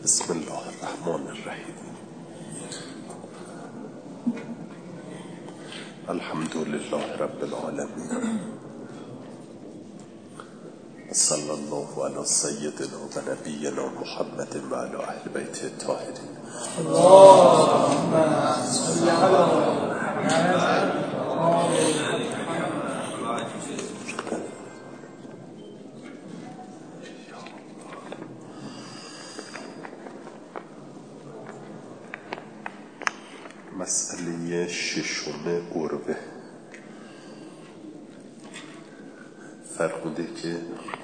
بسم الله الرحمن الرحیم. الحمد لله رب العالمین. صلی الله علی سیدنا و نبینا محمد و علی اهل بیت الطاهرین. اللهم صل علی محمد. مسئله ششم عربه فرموده که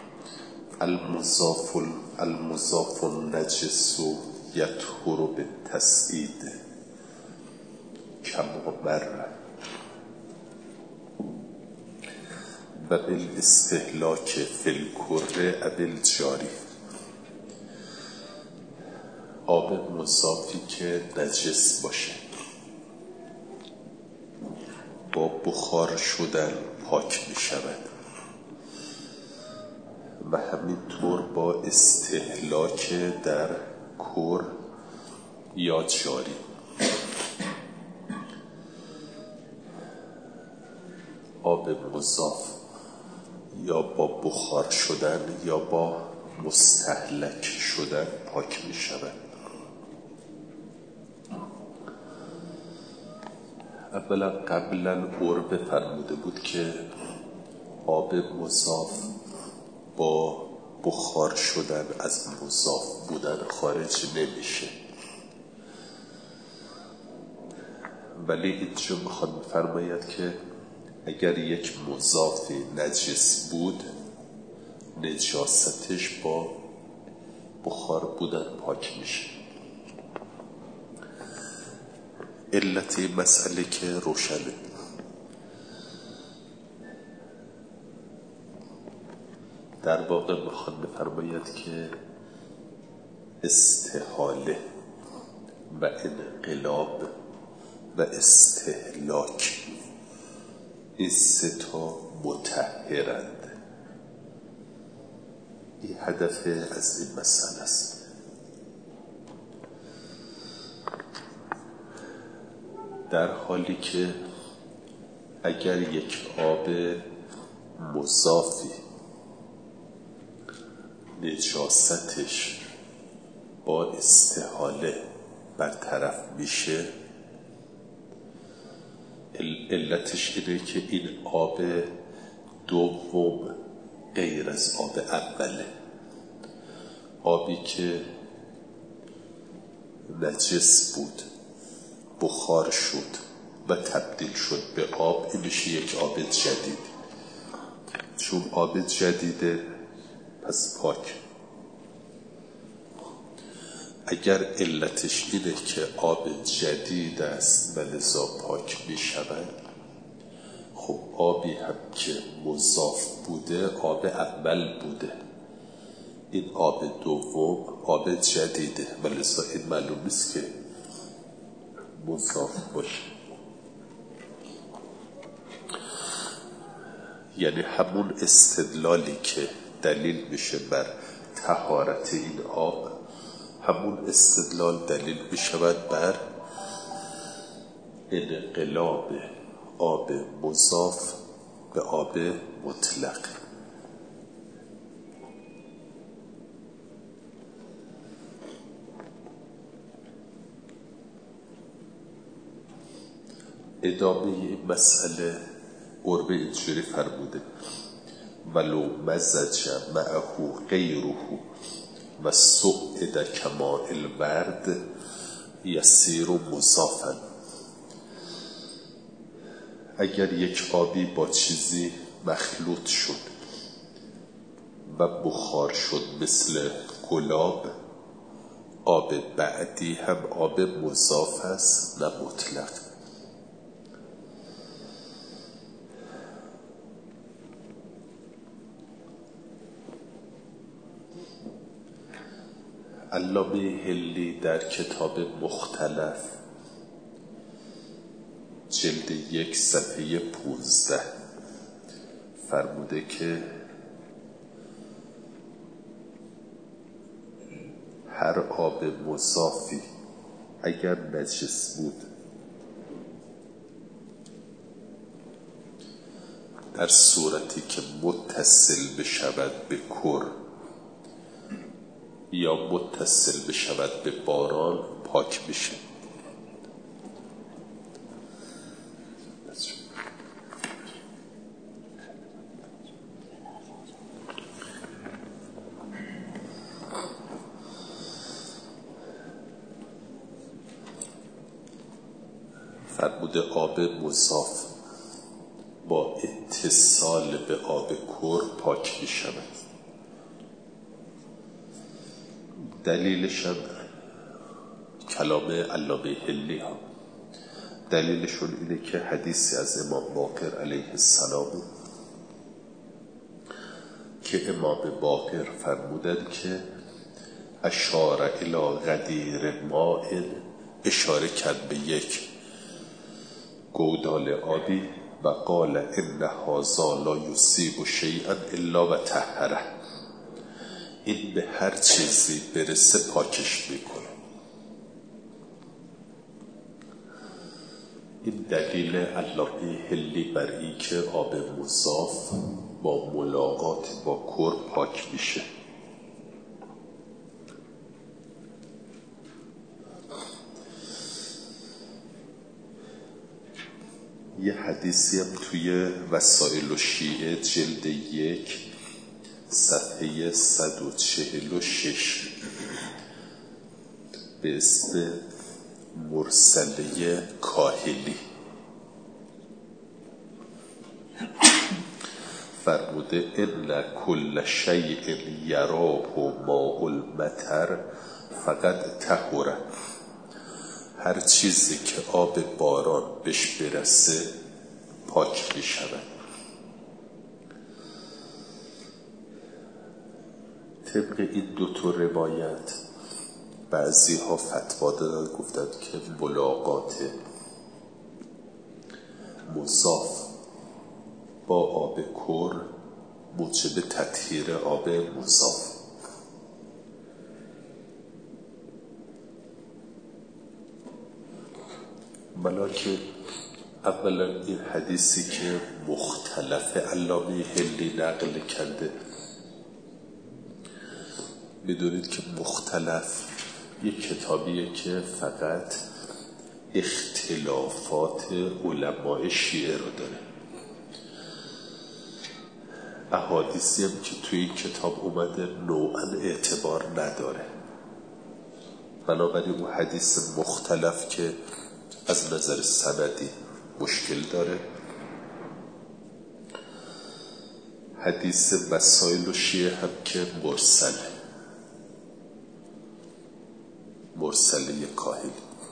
المضاف النجس یطهر بالتسعید کما مر و بالاستهلاک فی الکره او الجاری. آب مضافی که نجس باشه با بخار شدن پاک می شود و همینطور با استهلاک در کر یا جاری. آب مضاف یا با بخار شدن یا با مستهلک شدن پاک می شود. اولا قبلا عربه فرموده بود که آب مضاف با بخار شدن از مضاف بودن خارج نمیشه، ولی اینجا میخواد فرماید که اگر یک مضافی نجس بود نجاستش با بخار بودن پاک میشه. علت مسئله که روشنه. در واقع میخواد بفرماید که استحاله و انقلاب و استهلاک این سه تا مطهرند. این هدف از این مسئله است. در حالی که اگر یک آب مضافی نجاستش با استحاله برطرف میشه، علتش اینه که این آب دوم غیر از آب اوله. آبی که نجس بود بخار شد و تبدیل شد به آب، این میشه یک آب جدید. چون آب جدیده پس پاک. اگر علتش اینه که آب جدید است و لذا پاک می شود، خب آبی هم که مضاف بوده آب اول بوده، این آب دوم آب جدیده و لذا این معلوم نیست که مضاف باشه. یعنی همون استدلالی که دلیل میشه بر طهارت این آب، همون استدلال دلیل میشود بر انقلاب آب مضاف به آب مطلق. ادامه این مسئله عربه اینجوری فرموده: ولو مزج معه غیره و سعد کما الورد یسیر مضافا. اگر یک آبی با چیزی مخلوط شد و بخار شد مثل گلاب، آب بعدی هم آب مضاف است نه مطلق. علامه حلی در کتاب مختلف جلد 1 صفحه 15 فرموده که هر آب مضافی اگر نجس بود در صورتی که متصل بشود به کر یا متصل بشود به باران پاک میشه. فرموده آب مضاف با اتصال به آب کر پاک می شود. دلیلش هم کلام علامه حلی ها، دلیلشون اینه که حدیثی از امام باقر علیه السلام که امام باقر فرمودند که اشار الی غدیر ماء، اشاره کرد به یک گودال آبی و قال ان هذا لا یصیب شیئا الا و طهره، این به هر چیزی برسه پاکش میکنه. این دلیل علامه حلی بر این که آب مضاف با ملاقات با کر پاک میشه. یه حدیثی هم توی وسائل شیعه جلد 1 صفحه 146 به اسم مرسله کاهلی فرموده ان کل شیء یراه ماء المطر فقط طهره، هر چیزی که آب باران بهش برسه پاک می شود. طبق این دو تا روایت بعضی ها فتوا دادن، گفتند که ملاقات مضاف با آب کر موجب تطهیر آب مضاف. ملاکه اولا این حدیثی که مختلف علامه حلی نقل کرده، میدونید که مختلف یک کتابیه که فقط اختلافات علماء شیعه رو داره. احادیثی هم که توی این کتاب اومده نوعا اعتبار نداره، بنابراین اون حدیث مختلف که از نظر سندی مشکل داره. حدیث وسائل شیعه هم که مرسله کاهلی،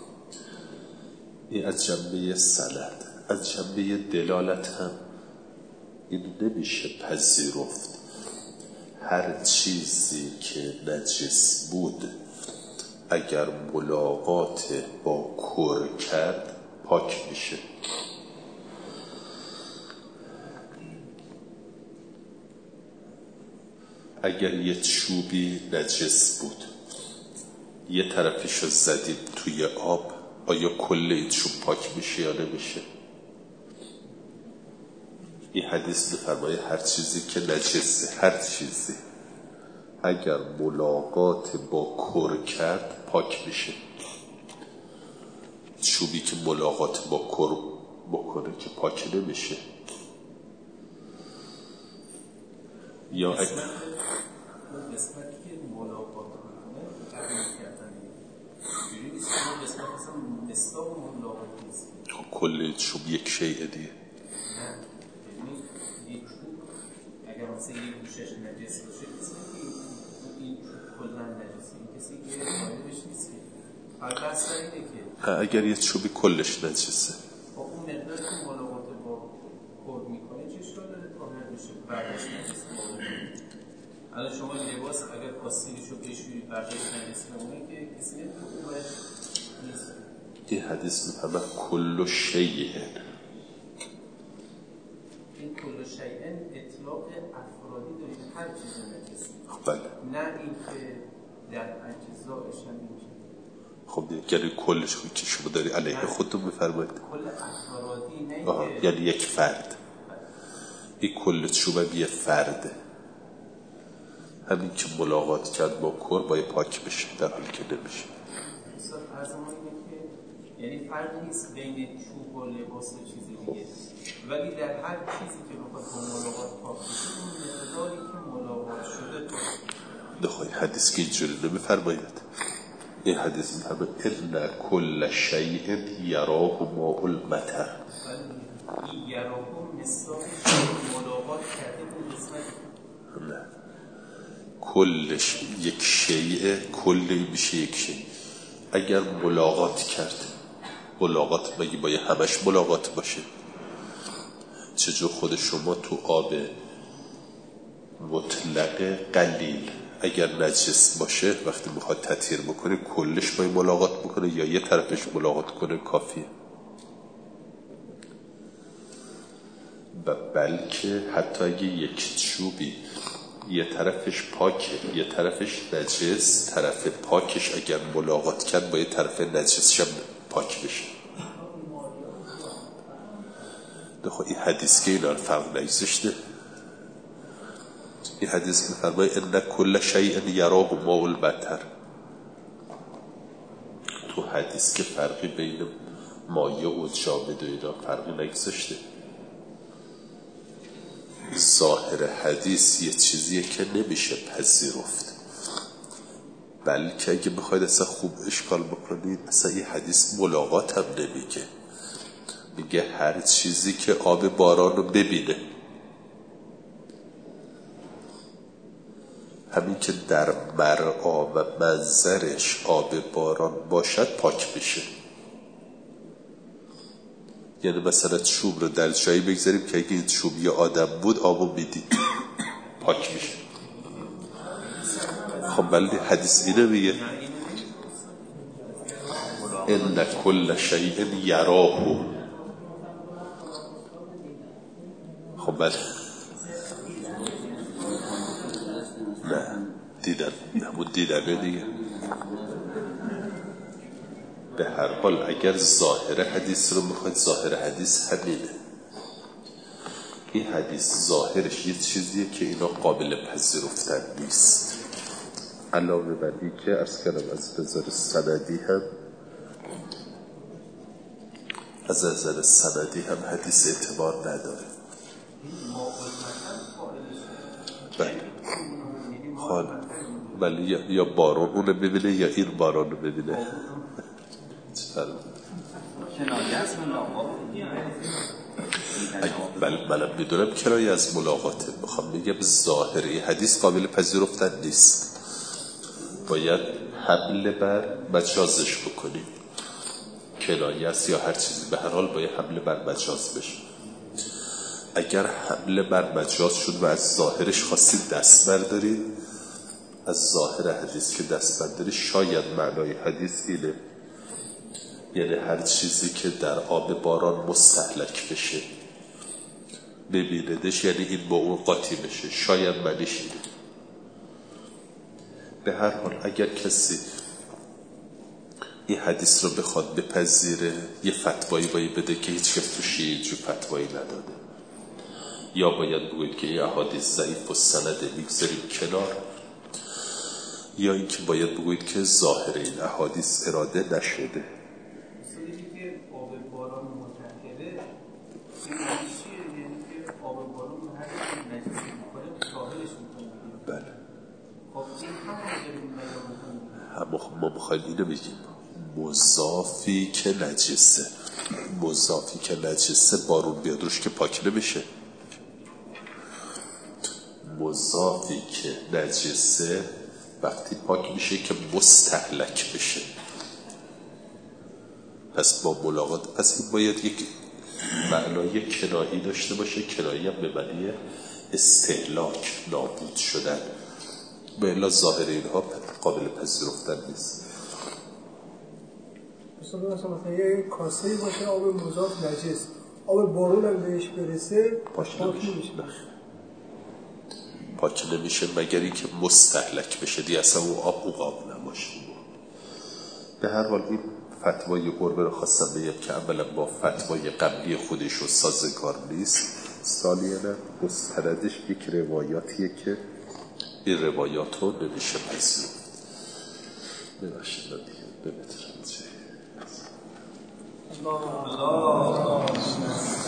این از جنبه سند. از جنبه دلالت هم این نمیشه پذیرفت هر چیزی که نجس بود اگر ملاقات با کر کرد پاک میشه. اگر یه چوبی نجس بود یه طرفشو زدید توی آب، آیا کل این چوب پاک میشه یا نمیشه؟ این حدیث میفرمایه هر چیزی که نجسه، هر چیزی اگر ملاقات با کر کرد پاک میشه. چوبی که ملاقات با کر بکنه که پاک نمیشه. یا قسمتی که ملاقات بکنه قبول کردن جوری نیست که اون قسمت اصلا مصداق ملاقات نیست. کل چوب یک شیء دیگه. نه یعنی یک چوب اگر مثلا یک گوشش نجس باشه کسی که این کلا نجسه، این کسی که قائلش نیست که بحث اینه که اگر یه چوبی کلش نجسه با اون مقدار که ملاقات با کر میکنه چه اشکال داره طاهر بشه برداشت نجس بکنه؟ الان شما لباس اگر آستینشو بشوری برداشت نجس بمونه که کسی نمیتونه باید نیست. این حدیث میفهمه کل شیء، این کل شیء اطلاق افرادی دارید هر چیز نجس، بله، نه این که در اجزایش هم نمیشه. خب یعنی کلش که شما داری علیه خودتون بفرمایید کل افرادی نه یعنی یک فرد این کل شما یه فرده همین که ملاقات کرد با کور باید پاک بشه در حالی که نمیشه از ما اینه که یعنی فرق نیست بین چوب و لباس و چیزی دیگه ولی در هر چیزی که بخواد با ملاقات پاک بشه اون مقداری که ملاقات شده نخواهی حدیث که اینجوری نمیفرماید این حدیث میفرماید ان کل شیء یراه ماء المطر یراه مثال ملاقات کرده بود قسمت نه کلش یک شیء کلی میشه یک شیء اگر ملاقات کرد ملاقات مگه باید همش ملاقات باشه چجور خود شما تو آب مطلق قلیل اگر نجس باشه وقتی میخواد تطهیر بکنه کلش باید ملاقات بکنه یا یه طرفش ملاقات کنه کافیه و بلکه حتی اگه یک چوبی یه طرفش پاکه یه طرفش نجس طرف پاکش اگر ملاقات کرد باید طرف نجسش پاک بشه خب این حدیث که اینا فرق نگذاشته این حدیث میفرماید ان کل شیء یراه ماء المطر تو حدیث که فرقی بین مایع و جامد و اینا فرقی نگذاشته ظاهر حدیث یه چیزیه که نمیشه پذیرفت بلکه اگه بخواید اصلا خوب اشکال بکنید اصلا این حدیث ملاقات هم نمیگه میگه هر چیزی که آب باران رو ببینه همین که در مرعا و منظرش آب باران باشد پاک میشه یعنی مثلا چوب رو در جایی بگذاریم که اگه این چوب یه آدم بود آبو میدید پاک میشه خب ولی حدیث اینه میگه ان کل شیء یراه خب بله نه دیدن همون دیدنه دیگه به هر حال اگر ظاهر حدیث رو میخواید ظاهر حدیث همینه این حدیث ظاهرش یه چیزیه که اینا قابل پذیرفتن نیست علاوه بر این که عرض کردم از نظر سندی هم از نظر سندی هم حدیث اعتبار نداره بله خاله بله یا بارون اونو ببینه یا این بارون رو ببینه بله منم میدونم کنایه از ملاقاته میخوام بگم ظاهری حدیث قابل پذیرفتن نیست باید حمله بر مجازش بکنیم کنایه است یا هر چیزی به هر حال باید حمله بر مجاز بشه اگر حمله بر مجاز شد و از ظاهرش خواستید دست بردارید از ظاهر حدیث که دست بردارید شاید معنای حدیث اینه یعنی هر چیزی که در آب باران مستهلک بشه ببیندش یعنی این با اون قاطی بشه شاید معنیش اینه به هر حال اگر کسی این حدیث رو بخواد بپذیره یه فتوایی باید بده که هیچ کس تو شیعه اینجور فتوایی نداده یا باید بگوید که این احادیث ضعیف و سنده میگذاریم کنار یا اینکه باید بگوید که ظاهر این احادیث اراده نشده مثلی که آب باران متحده این چیه؟ یعنی که آب باران هر که نجسی میکنه ظاهرش میکنه بله خب این همون داریم بیان بکنیم ما بخوایم اینو بگیم مضافی که نجسه بارون بیاد روش که پاک نمیشه مضافی که نجسه وقتی پاک میشه که مستهلک بشه پس با ملاقات پس این باید یک معنای کنایی داشته باشه کنایی هم به معنی استهلاک نابود شدن به الا ظاهر اینها قابل پذیرفتن نیست مثلا یه کاسه‌ای باشه آب مضاف نجس آب بارون هم بهش برسه پاک نمیشه پاک نمیشه مگر اینکه مستهلک بشه، دیگه اصلا اون آب نباشه. به هر حال این فتوای قربه رو خواستم بگم که اولا با فتوای قبلی خودش رو سازگار نیست، ثانیاً مستندش یک روایاتیه که این روایات رو نمیشه پذیرفت. ببخشید دیگه ببترم الله